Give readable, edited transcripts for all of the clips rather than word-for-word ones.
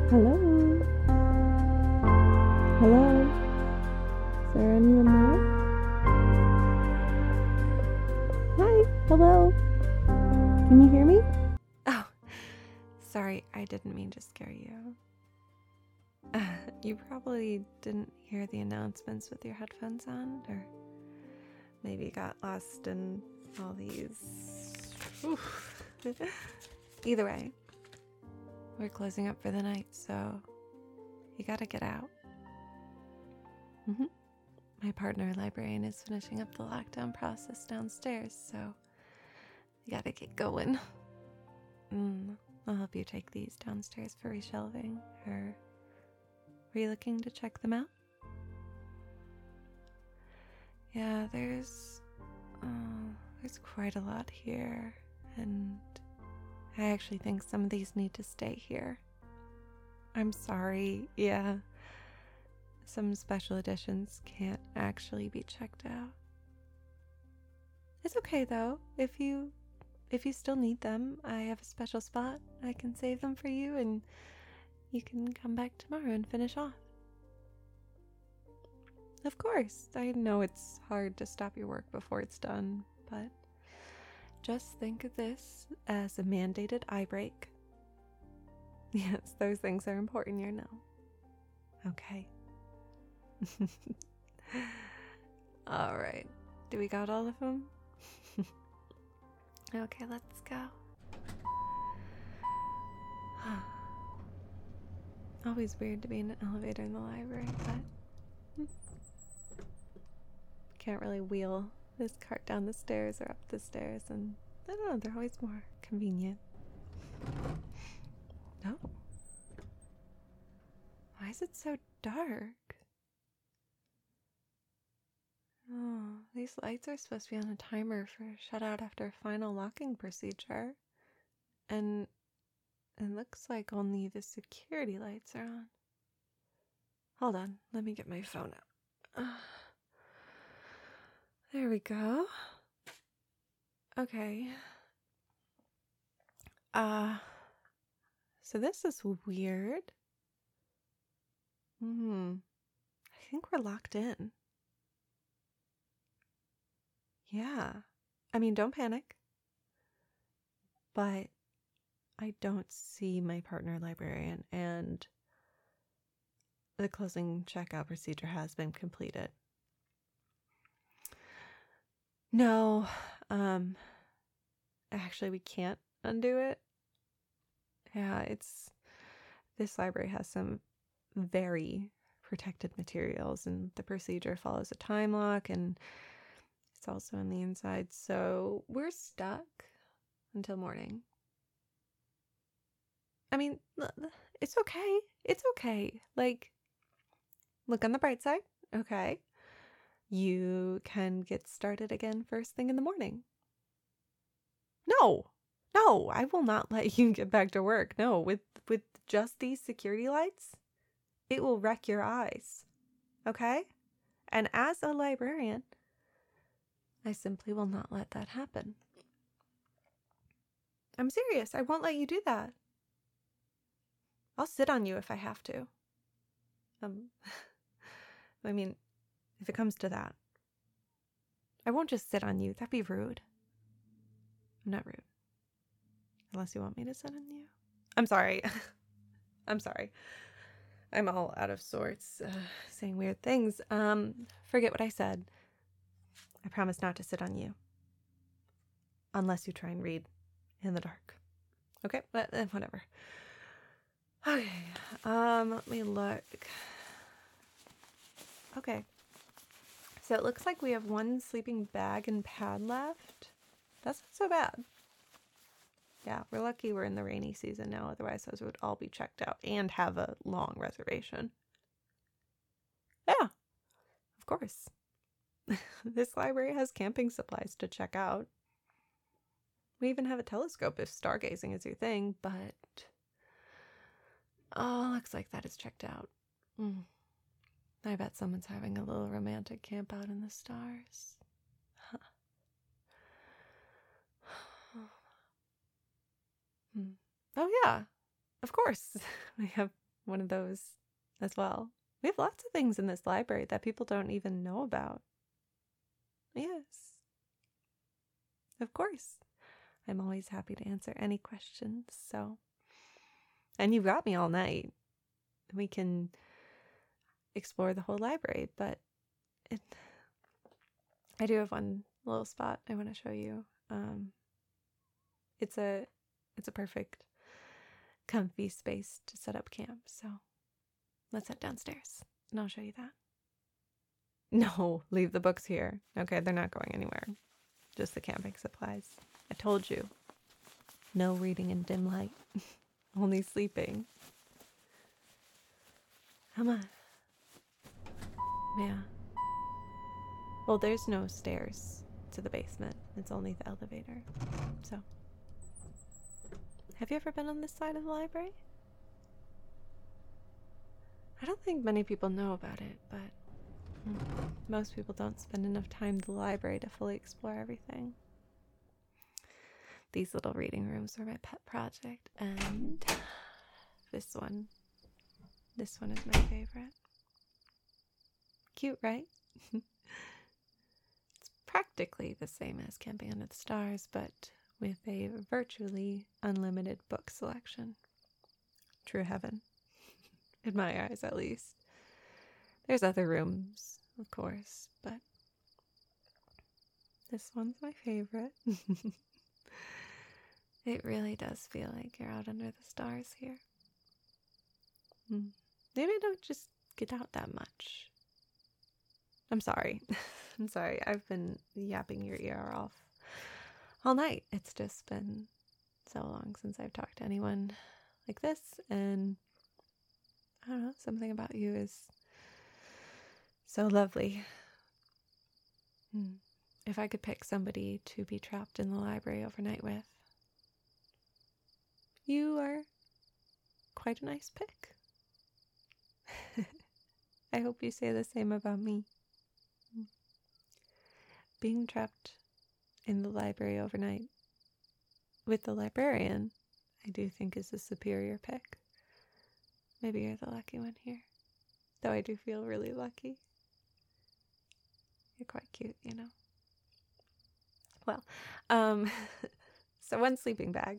Hello? Hello? Is there anyone there? Hi? Hello? Can you hear me? Oh, sorry, I didn't mean to scare you. You probably didn't hear the announcements with your headphones on, or maybe got lost in all these. Either way, we're closing up for the night, so you gotta get out. My partner librarian is finishing up the lockdown process downstairs, so you gotta get going. I'll help you take these downstairs for reshelving, or were you looking to check them out? Yeah, there's quite a lot here, and I actually think some of these need to stay here. I'm sorry, yeah. Some special editions can't actually be checked out. It's okay though. If you still need them, I have a special spot. I can save them for you and you can come back tomorrow and finish off. Of course, I know it's hard to stop your work before it's done, but just think of this as a mandated eye break. Yes, those things are important, you know. Okay. All right. Do we got all of them? Okay, let's go. Always weird to be in an elevator in the library, but can't really wheel this cart down the stairs or up the stairs, and I don't know, they're always more convenient. Oh. Why is it so dark? Oh, these lights are supposed to be on a timer for shutout after final locking procedure. And it looks like only the security lights are on. Hold on, let me get my phone out. There we go. Okay. So this is weird. I think we're locked in. Yeah. I mean, don't panic. But I don't see my partner librarian, and the closing checkout procedure has been completed. No, actually we can't undo it. Yeah, this library has some very protected materials, and the procedure follows a time lock, and it's also on the inside, so we're stuck until morning. I mean, it's okay. It's okay. Like, look on the bright side, okay? You can get started again first thing in the morning. No, I will not let you get back to work. No, with just these security lights, it will wreck your eyes. Okay? And as a librarian, I simply will not let that happen. I'm serious. I won't let you do that. I'll sit on you if I have to. I mean, if it comes to that. I won't just sit on you. That'd be rude. I'm not rude. Unless you want me to sit on you. I'm sorry. I'm sorry. I'm all out of sorts, saying weird things. Forget what I said. I promise not to sit on you. Unless you try and read in the dark. Okay? Whatever. Okay. Let me look. Okay. So it looks like we have one sleeping bag and pad left. That's not so bad. Yeah, we're lucky we're in the rainy season now. Otherwise, those would all be checked out and have a long reservation. Yeah, of course. This library has camping supplies to check out. We even have a telescope if stargazing is your thing, but... Oh, looks like that is checked out. I bet someone's having a little romantic camp out in the stars. Oh yeah, of course. We have one of those as well. We have lots of things in this library that people don't even know about. Yes. Of course. I'm always happy to answer any questions, so. And you've got me all night. We can explore the whole library, but I do have one little spot I want to show you. It's a perfect comfy space to set up camp, so let's head downstairs and I'll show you that. No, leave the books here. Okay, they're not going anywhere. Just the camping supplies. I told you. No reading in dim light. Only sleeping. Come on. Yeah. Well, there's no stairs to the basement. It's only the elevator. So. Have you ever been on this side of the library? I don't think many people know about it, but most people don't spend enough time in the library to fully explore everything. These little reading rooms were my pet project, and this one is my favorite. Cute, right? It's practically the same as Camping Under the Stars, but with a virtually unlimited book selection. True heaven. In my eyes, at least. There's other rooms, of course, but this one's my favorite. It really does feel like you're out under the stars here. Maybe I don't just get out that much. I'm sorry. I'm sorry. I've been yapping your ear off all night. It's just been so long since I've talked to anyone like this, and I don't know, something about you is so lovely. If I could pick somebody to be trapped in the library overnight with, you are quite a nice pick. I hope you say the same about me. Being trapped in the library overnight with the librarian, I do think is a superior pick. Maybe you're the lucky one here. Though I do feel really lucky. You're quite cute, you know. Well, so one sleeping bag.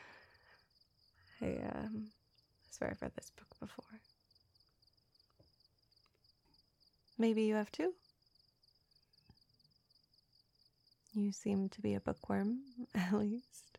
I swear I've read this book before. Maybe you have two. You seem to be a bookworm, at least.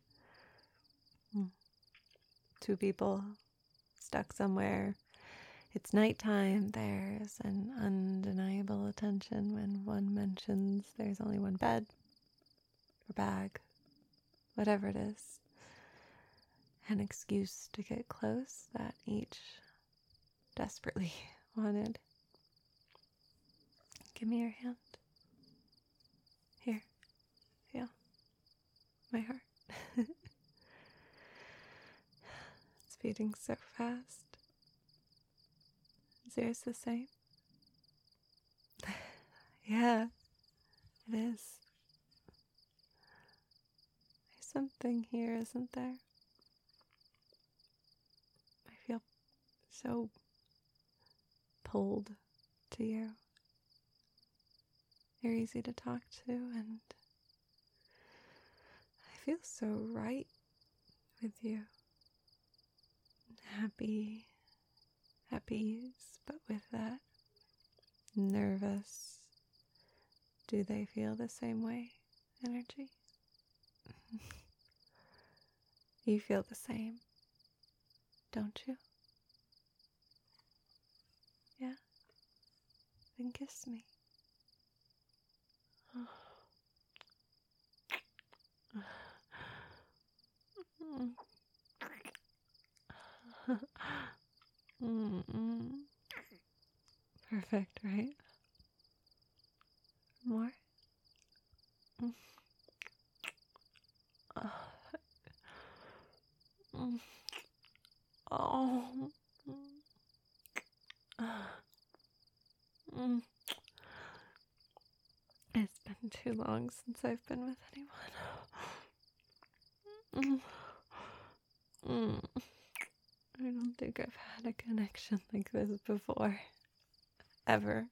Two people stuck somewhere. It's nighttime. There's an undeniable attention when one mentions there's only one bed or bag, whatever it is. An excuse to get close that each desperately wanted. Give me your hand. Here. Feel my heart. It's beating so fast. Is yours the same? Yeah, it is. There's something here, isn't there? I feel so pulled to you. You're easy to talk to, and I feel so right with you. Happy, at ease, but with that nervous, do they feel the same way energy? You feel the same, don't you? Yeah? Then kiss me. Perfect, right? More? Oh. It's been too long since I've been with anyone. I don't think I've had a connection like this before. Ever.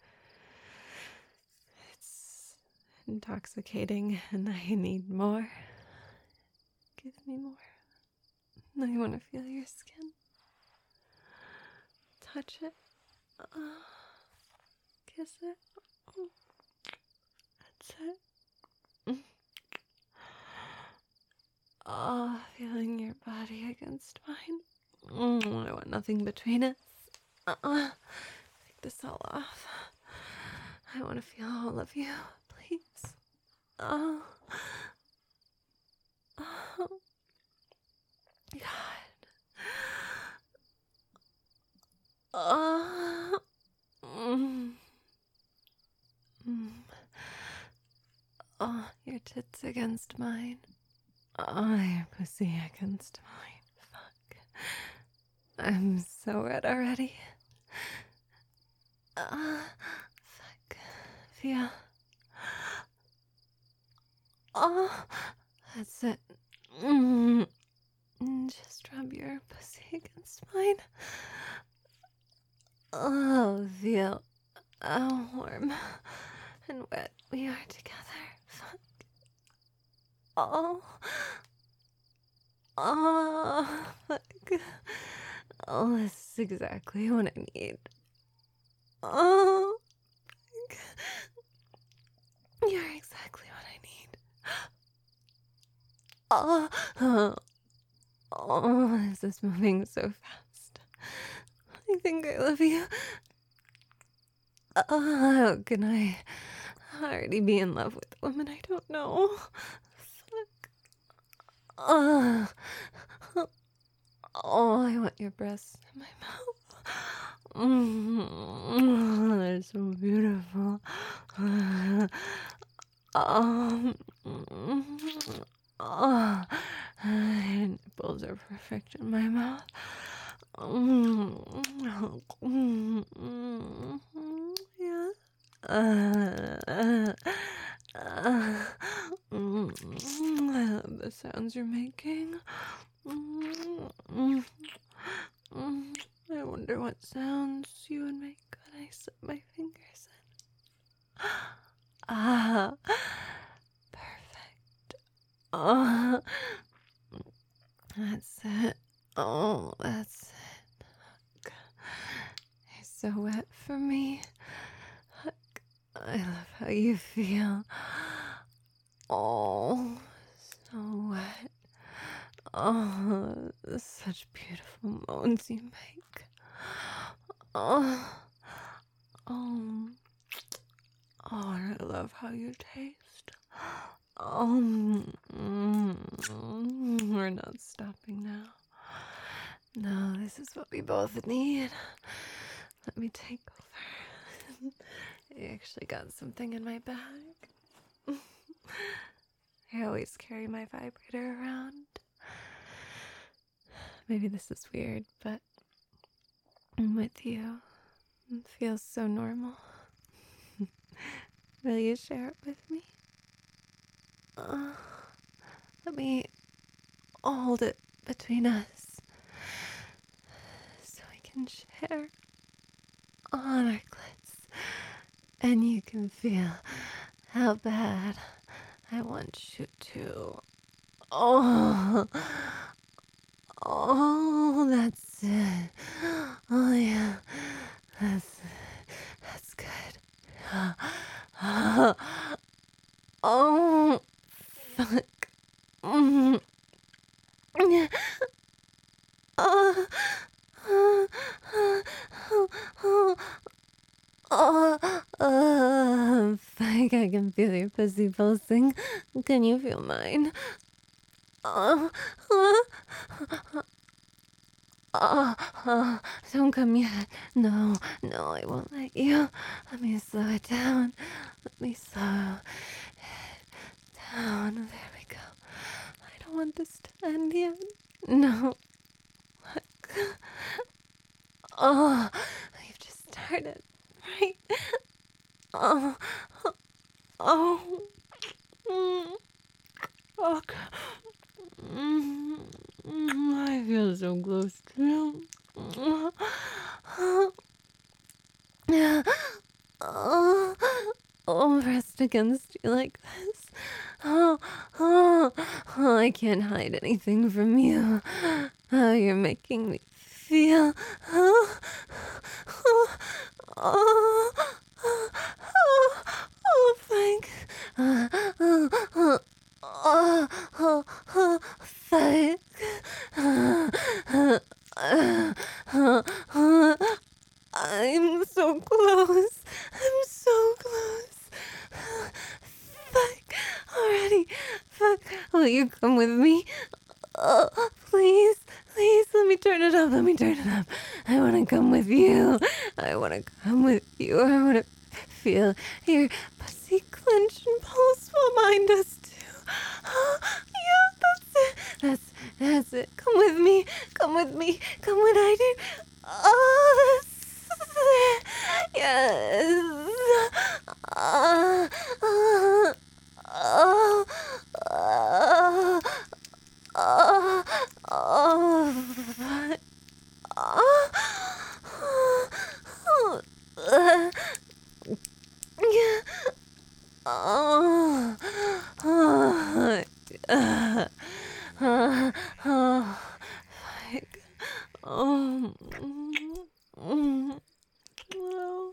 It's intoxicating and I need more. Give me more. I want to feel your skin. Touch it. Kiss it. That's it. Feeling your body against mine. I want nothing between us. Take this all off. I want to feel all of you, please. God. Your tits against mine. Your pussy against mine. Fuck. I'm so red already. Fuck. Feel. That's it. Just rub your pussy against mine. Feel how warm and wet we are together. Fuck. Fuck. This is exactly what I need. Fuck. You're exactly what I need. This is moving so fast. I think I love you. How can I already be in love with a woman I don't know? Fuck. I want your breasts in my mouth. They're so beautiful. Nipples are perfect in my mouth. Yeah. I love the sounds you're making. I wonder what sounds you would make when I slip my fingers in. Perfect. That's it. That's it. You're so wet for me. I love how you feel. So wet. Such beautiful moans you make. I love how you taste. We're not stopping now. No, this is what we both need. Let me take over. I actually got something in my bag. I always carry my vibrator around. Maybe this is weird, but I'm with you. It feels so normal. Will you share it with me? Let me hold it between us so we can share on our clits, and you can feel how bad I want you to. That's it. Yeah, that's good. Fuck. Fuck, I can feel your pussy pulsing. Can you feel mine? Don't come yet. No, I won't let you. Let me slow it down. Let me slow it down. There we go. I don't want this to end yet. No. We've just started, right? Fuck. I feel so close to him. I'll rest against you like this. Oh, oh, oh, I can't hide anything from you. Oh, you're making me feel. Oh, oh, oh, oh, oh, oh, thanks. Oh, oh, oh, oh, oh, thanks. I'm so close. I'm so close. Fuck. Already. Fuck. Will you come with me? Oh, please. Please, let me turn it up. Let me turn it up. I want to come with you. I want to come with you. I want to feel your pussy clench and pulse while mine does too. Oh, yeah, that's it. Come with me. Come with me. Come when I do. Oh, that's it. Yes. Oh, oh, oh, oh, oh, oh, oh, yeah. Oh, oh, like, oh, well,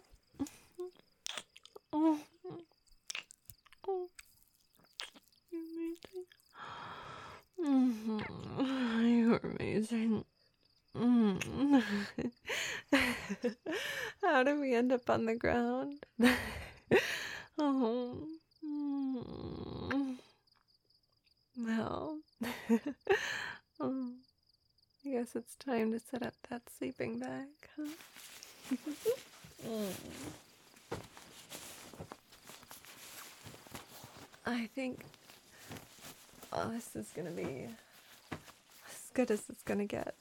oh, oh, you're amazing. You're amazing. How did we end up on the ground? Oh. Well. Oh. I guess it's time to set up that sleeping bag, huh? I think this is gonna be as good as it's gonna get.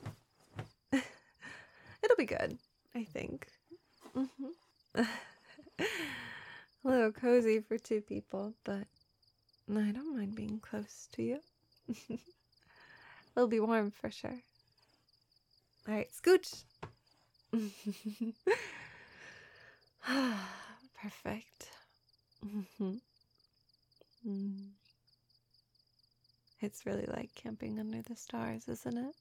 It'll be good, I think. A little cozy for two people, but I don't mind being close to you. It'll be warm for sure. Alright, scooch! Perfect. It's really like camping under the stars, isn't it?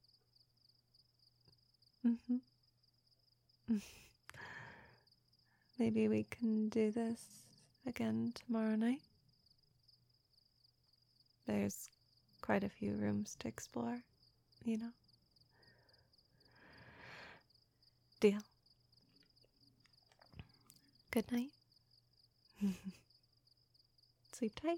Maybe we can do this again tomorrow night. There's quite a few rooms to explore, you know. Deal. Good night. Sleep tight.